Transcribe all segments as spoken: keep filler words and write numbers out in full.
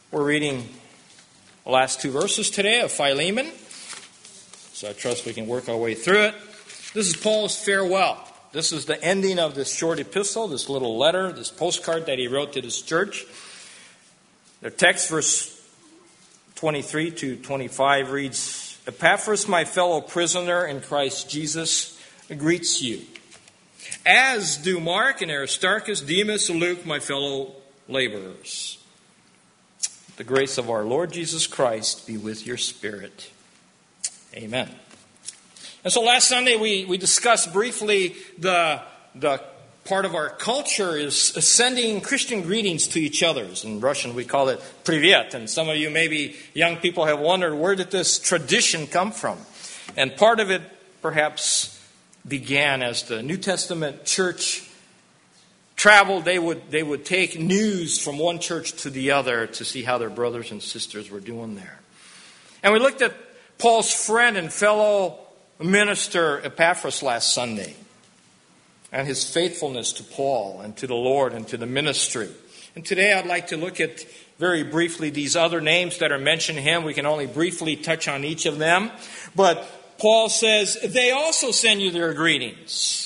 We're reading the last two verses today of Philemon, so I trust we can work our way through it. This is Paul's farewell. This is the ending of this short epistle, this little letter, this postcard that he wrote to this church. The text, verse twenty-three to twenty-five, reads, Epaphras, my fellow prisoner in Christ Jesus, greets you, as do Mark and Aristarchus, Demas, and Luke, my fellow laborers. The grace of our Lord Jesus Christ be with your spirit. Amen. And so last Sunday we, we discussed briefly the, the part of our culture is sending Christian greetings to each other. In Russian we call it privyet. And some of you, maybe young people, have wondered, where did this tradition come from? And part of it perhaps began as the New Testament church traveled. They would, they would take news from one church to the other to see how their brothers and sisters were doing there. And we looked at Paul's friend and fellow minister Epaphras last Sunday, and his faithfulness to Paul and to the Lord and to the ministry. And today I'd like to look at very briefly these other names that are mentioned in him. We can only briefly touch on each of them. But Paul says, they also send you their greetings.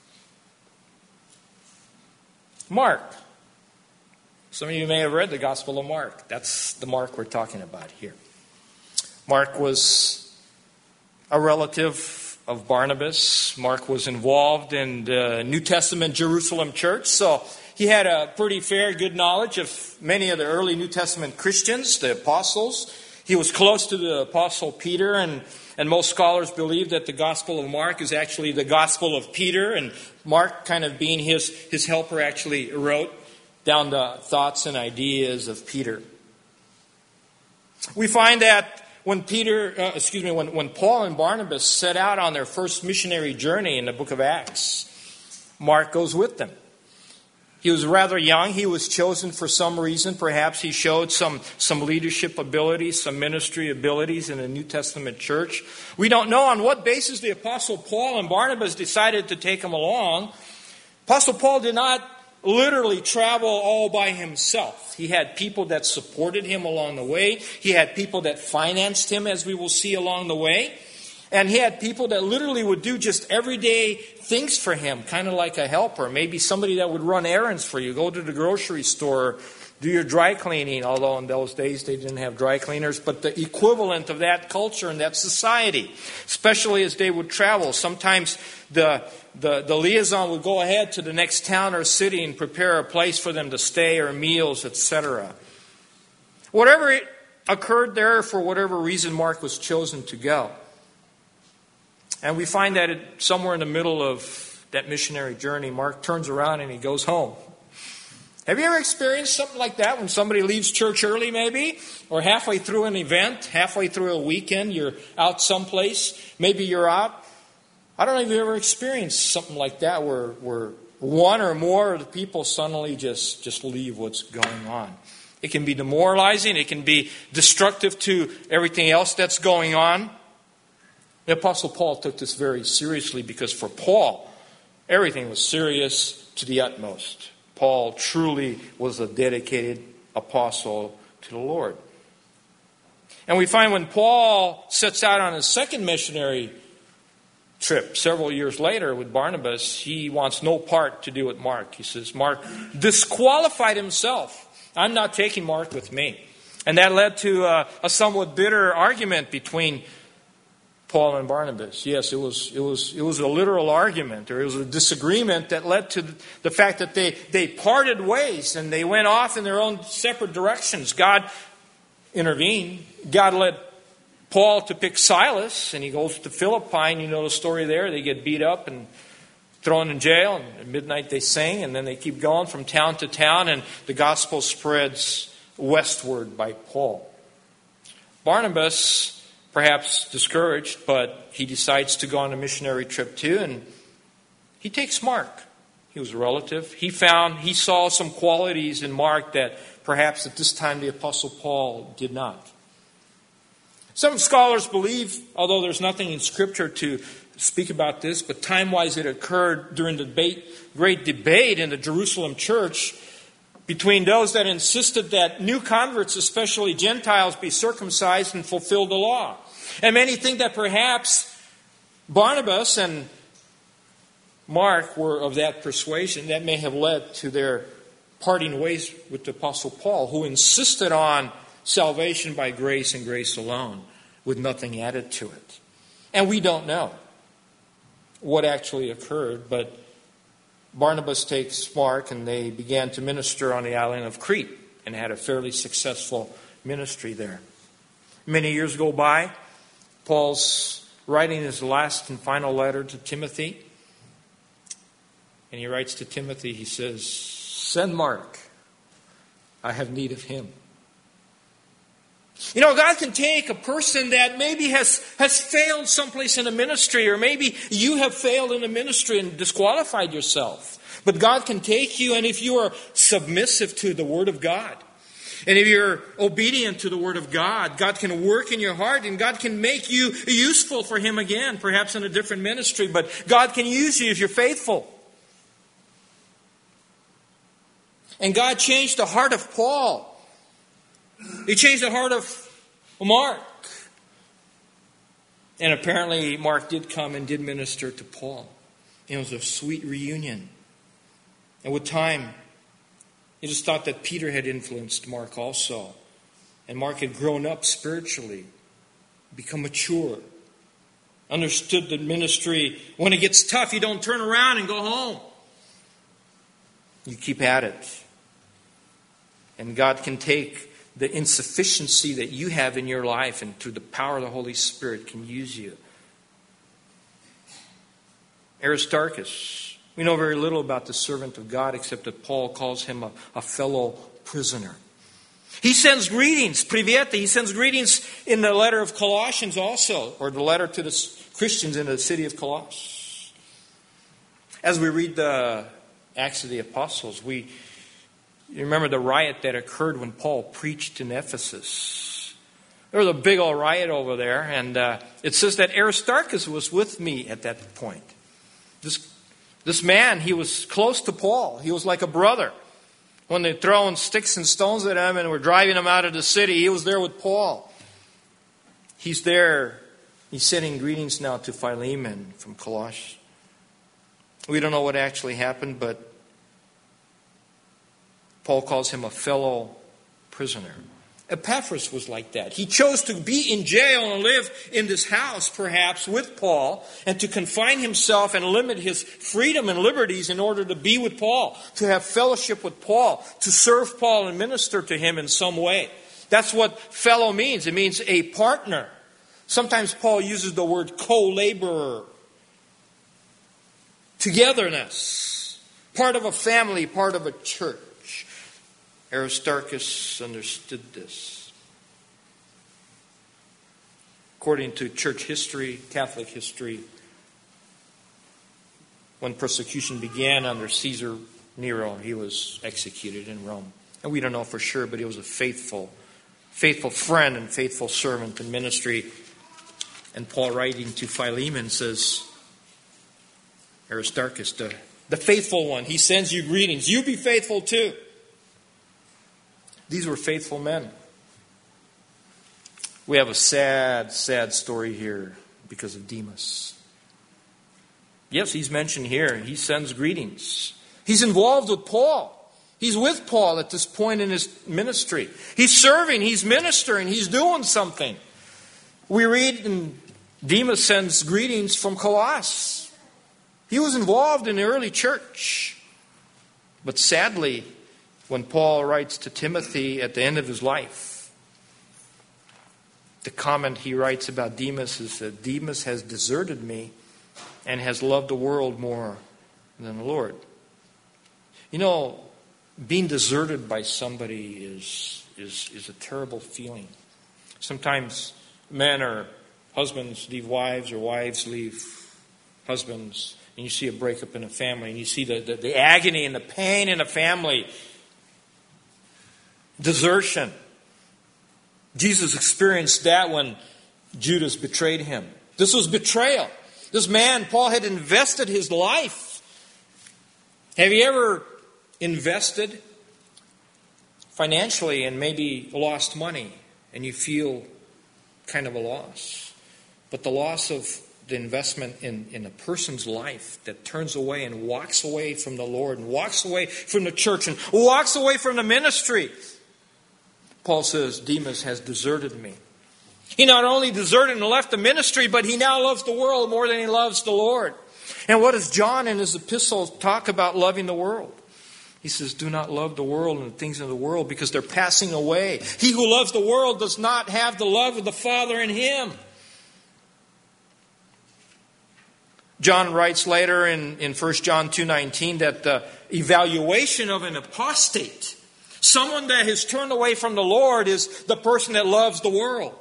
Mark. Some of you may have read the Gospel of Mark. That's the Mark we're talking about here. Mark was a relative of Barnabas. Mark was involved in the New Testament Jerusalem church, so he had a pretty fair, good knowledge of many of the early New Testament Christians, the apostles. He was close to the apostle Peter, and, and most scholars believe that the Gospel of Mark is actually the Gospel of Peter, and Mark, kind of being his, his helper, actually wrote down the thoughts and ideas of Peter. We find that When Peter, uh, excuse me, when, when Paul and Barnabas set out on their first missionary journey in the book of Acts, Mark goes with them. He was rather young. He was chosen for some reason. Perhaps he showed some, some leadership abilities, some ministry abilities in the New Testament church. We don't know on what basis the Apostle Paul and Barnabas decided to take him along. Apostle Paul did not literally travel all by himself. He had people that supported him along the way. He had people that financed him, as we will see along the way. And he had people that literally would do just everyday things for him, kind of like a helper. Maybe somebody that would run errands for you, go to the grocery store, do your dry cleaning, although in those days they didn't have dry cleaners, but the equivalent of that culture and that society, especially as they would travel. Sometimes the, the, the liaison would go ahead to the next town or city and prepare a place for them to stay or meals, et cetera. Whatever it occurred there, for whatever reason, Mark was chosen to go. And we find that it, somewhere in the middle of that missionary journey, Mark turns around and he goes home. Have you ever experienced something like that when somebody leaves church early maybe? Or halfway through an event, halfway through a weekend, you're out someplace, maybe you're out. I don't know if you've ever experienced something like that where, where one or more of the people suddenly just, just leave what's going on. It can be demoralizing, it can be destructive to everything else that's going on. The Apostle Paul took this very seriously because for Paul, everything was serious to the utmost. Paul truly was a dedicated apostle to the Lord. And we find when Paul sets out on his second missionary trip several years later with Barnabas, he wants no part to do with Mark. He says, Mark disqualified himself. I'm not taking Mark with me. And that led to a, a somewhat bitter argument between Paul and Barnabas. Yes, it was it was it was a literal argument, or it was a disagreement that led to the fact that they, they parted ways and they went off in their own separate directions. God intervened. God led Paul to pick Silas, and he goes to Philippi, and you know the story there. They get beat up and thrown in jail, and at midnight they sing, and then they keep going from town to town, and the gospel spreads westward by Paul. Barnabas, perhaps discouraged, but he decides to go on a missionary trip too, and he takes Mark. He was a relative. He found, he saw some qualities in Mark that perhaps at this time the Apostle Paul did not. Some scholars believe, although there's nothing in Scripture to speak about this, but time-wise it occurred during the debate, great debate in the Jerusalem church between those that insisted that new converts, especially Gentiles, be circumcised and fulfill the law. And many think that perhaps Barnabas and Mark were of that persuasion. That may have led to their parting ways with the Apostle Paul, who insisted on salvation by grace and grace alone, with nothing added to it. And we don't know what actually occurred, but Barnabas takes Mark and they began to minister on the island of Crete and had a fairly successful ministry there. Many years go by. Paul's writing his last and final letter to Timothy. And he writes to Timothy, he says, "Send Mark. I have need of him." You know, God can take a person that maybe has, has failed someplace in a ministry, or maybe you have failed in a ministry and disqualified yourself. But God can take you, and if you are submissive to the Word of God, and if you're obedient to the Word of God, God can work in your heart, and God can make you useful for Him again, perhaps in a different ministry. But God can use you if you're faithful. And God changed the heart of Paul. He changed the heart of Mark. And apparently Mark did come and did minister to Paul. It was a sweet reunion. And with time, it is thought that Peter had influenced Mark also. And Mark had grown up spiritually, become mature, understood the ministry. When it gets tough, you don't turn around and go home. You keep at it. And God can take the insufficiency that you have in your life, and through the power of the Holy Spirit can use you. Aristarchus. We know very little about the servant of God except that Paul calls him a, a fellow prisoner. He sends greetings, privyete. He sends greetings in the letter of Colossians also, or the letter to the Christians in the city of Colossus. As we read the Acts of the Apostles, we You remember the riot that occurred when Paul preached in Ephesus. There was a big old riot over there, and uh, it says that Aristarchus was with me at that point. This, this man, he was close to Paul. He was like a brother. When they're throwing sticks and stones at him and were driving him out of the city, he was there with Paul. He's there. He's sending greetings now to Philemon from Colossus. We don't know what actually happened, but Paul calls him a fellow prisoner. Epaphras was like that. He chose to be in jail and live in this house, perhaps, with Paul, and to confine himself and limit his freedom and liberties in order to be with Paul, to have fellowship with Paul, to serve Paul and minister to him in some way. That's what fellow means. It means a partner. Sometimes Paul uses the word co-laborer. Togetherness. Part of a family, part of a church. Aristarchus understood this. According to church history, Catholic history, when persecution began under Caesar Nero, he was executed in Rome. And we don't know for sure, but he was a faithful, faithful friend and faithful servant in ministry. And Paul, writing to Philemon, says, Aristarchus, the, the faithful one, he sends you greetings. You be faithful too. These were faithful men. We have a sad, sad story here because of Demas. Yes, he's mentioned here. He sends greetings. He's involved with Paul. He's with Paul at this point in his ministry. He's serving, he's ministering, he's doing something. We read in Demas sends greetings from Colossus. He was involved in the early church. But sadly, when Paul writes to Timothy at the end of his life, the comment he writes about Demas is that Demas has deserted me and has loved the world more than the Lord. You know, being deserted by somebody is, is, is a terrible feeling. Sometimes men or husbands leave wives, or wives leave husbands, and you see a breakup in a family, and you see the, the, the agony and the pain in a family. Desertion. Jesus experienced that when Judas betrayed him. This was betrayal. This man, Paul, had invested his life. Have you ever invested financially and maybe lost money, and you feel kind of a loss. But the loss of the investment in, in a person's life that turns away and walks away from the Lord and walks away from the church and walks away from the ministry. Paul says, Demas has deserted me. He not only deserted and left the ministry, but he now loves the world more than he loves the Lord. And what does John in his epistle talk about loving the world? He says, do not love the world and the things of the world, because they're passing away. He who loves the world does not have the love of the Father in him. John writes later in, in First John two nineteen that the evaluation of an apostate, someone that has turned away from the Lord, is the person that loves the world.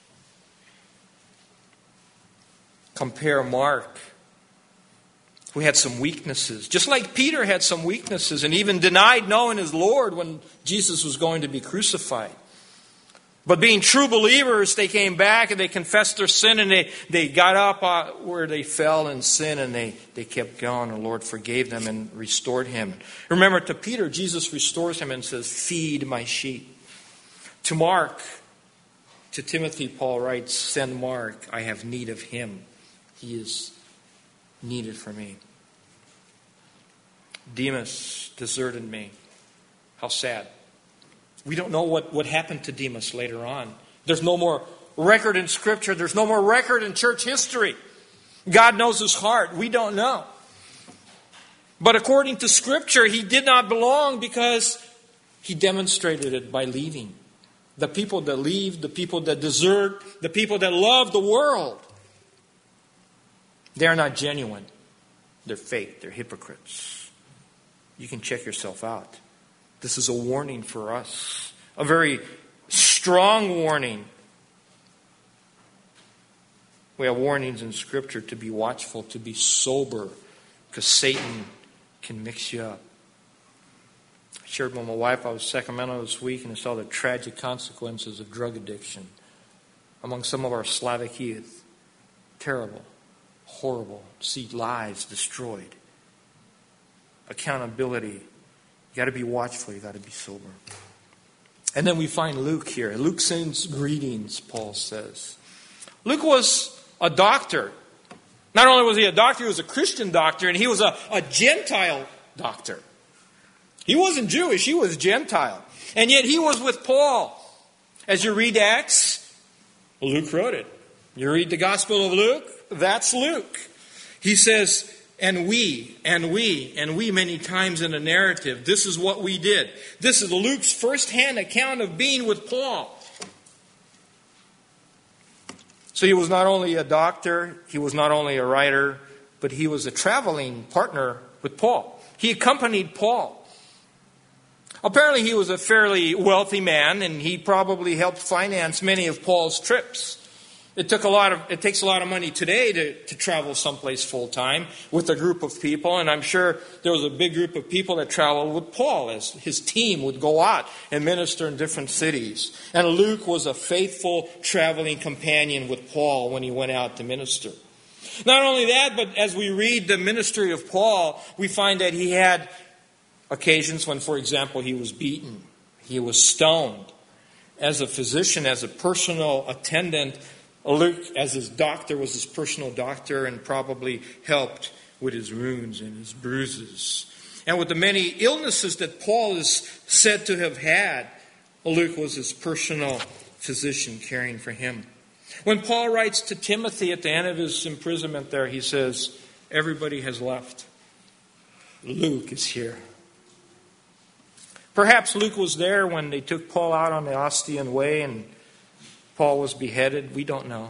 Compare Mark, who had some weaknesses. Just like Peter had some weaknesses and even denied knowing his Lord when Jesus was going to be crucified. But being true believers, they came back and they confessed their sin, and they, they got up uh, where they fell in sin, and they, they kept going. The Lord forgave them and restored him. Remember, to Peter, Jesus restores him and says, feed my sheep. To Mark, to Timothy, Paul writes, send Mark, I have need of him. He is needed for me. Demas deserted me. How sad. We don't know what, what happened to Demas later on. There's no more record in Scripture. There's no more record in church history. God knows his heart. We don't know. But according to Scripture, he did not belong because he demonstrated it by leaving. The people that leave, the people that desert, the people that love the world, they are not genuine. They're fake. They're hypocrites. You can check yourself out. This is a warning for us. A very strong warning. We have warnings in Scripture to be watchful, to be sober, because Satan can mix you up. I shared with my wife, I was in Sacramento this week, and I saw the tragic consequences of drug addiction among some of our Slavic youth. Terrible, horrible to see lives destroyed. Accountability. You got to be watchful. You got to be sober. And then we find Luke here. Luke sends greetings, Paul says. Luke was a doctor. Not only was he a doctor, he was a Christian doctor, and he was a, a Gentile doctor. He wasn't Jewish, he was Gentile. And yet he was with Paul. As you read Acts, Luke wrote it. You read the Gospel of Luke, that's Luke. He says, and we, and we, and we many times in the narrative. This is what we did. This is Luke's first-hand account of being with Paul. So he was not only a doctor, he was not only a writer, but he was a traveling partner with Paul. He accompanied Paul. Apparently he was a fairly wealthy man, and he probably helped finance many of Paul's trips. It took a lot of. It takes a lot of money today to, to travel someplace full time with a group of people, and I'm sure there was a big group of people that traveled with Paul as his team would go out and minister in different cities. And Luke was a faithful traveling companion with Paul when he went out to minister. Not only that, but as we read the ministry of Paul, we find that he had occasions when, for example, he was beaten, he was stoned. As a physician, as a personal attendant, Luke, as his doctor, was his personal doctor and probably helped with his wounds and his bruises. And with the many illnesses that Paul is said to have had, Luke was his personal physician caring for him. When Paul writes to Timothy at the end of his imprisonment there, he says, everybody has left. Luke is here. Perhaps Luke was there when they took Paul out on the Ostian Way and Paul was beheaded. We don't know.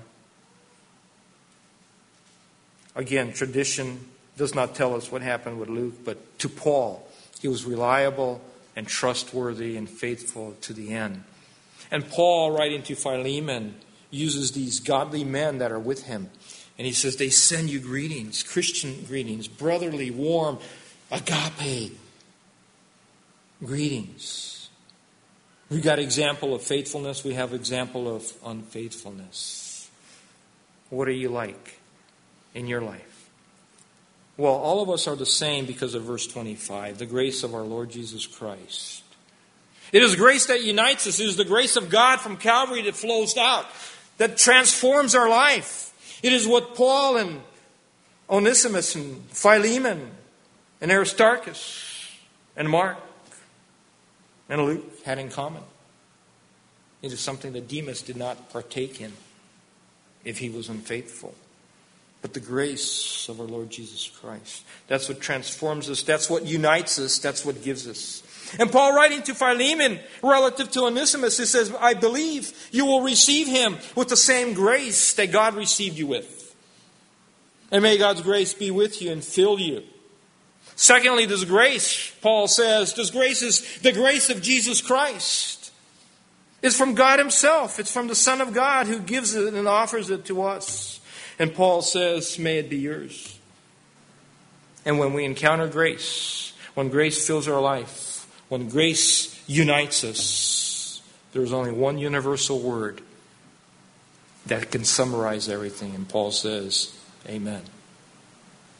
Again, tradition does not tell us what happened with Luke, but to Paul, he was reliable and trustworthy and faithful to the end. And Paul, writing to Philemon, uses these godly men that are with him. And he says, they send you greetings, Christian greetings, brotherly, warm, agape greetings. We've got example of faithfulness. We have example of unfaithfulness. What are you like in your life? Well, all of us are the same because of verse twenty-five, the grace of our Lord Jesus Christ. It is grace that unites us. It is the grace of God from Calvary that flows out, that transforms our life. It is what Paul and Onesimus and Philemon and Aristarchus and Mark and Luke had in common. It is something that Demas did not partake in if he was unfaithful. But the grace of our Lord Jesus Christ. That's what transforms us. That's what unites us. That's what gives us. And Paul, writing to Philemon relative to Onesimus, he says, I believe you will receive him with the same grace that God received you with. And may God's grace be with you and fill you. Secondly, this grace, Paul says, this grace is the grace of Jesus Christ. It's from God himself. It's from the Son of God who gives it and offers it to us. And Paul says, may it be yours. And when we encounter grace, when grace fills our life, when grace unites us, there's only one universal word that can summarize everything. And Paul says, amen.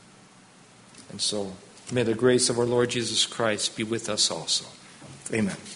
And so, may the grace of our Lord Jesus Christ be with us also. Amen.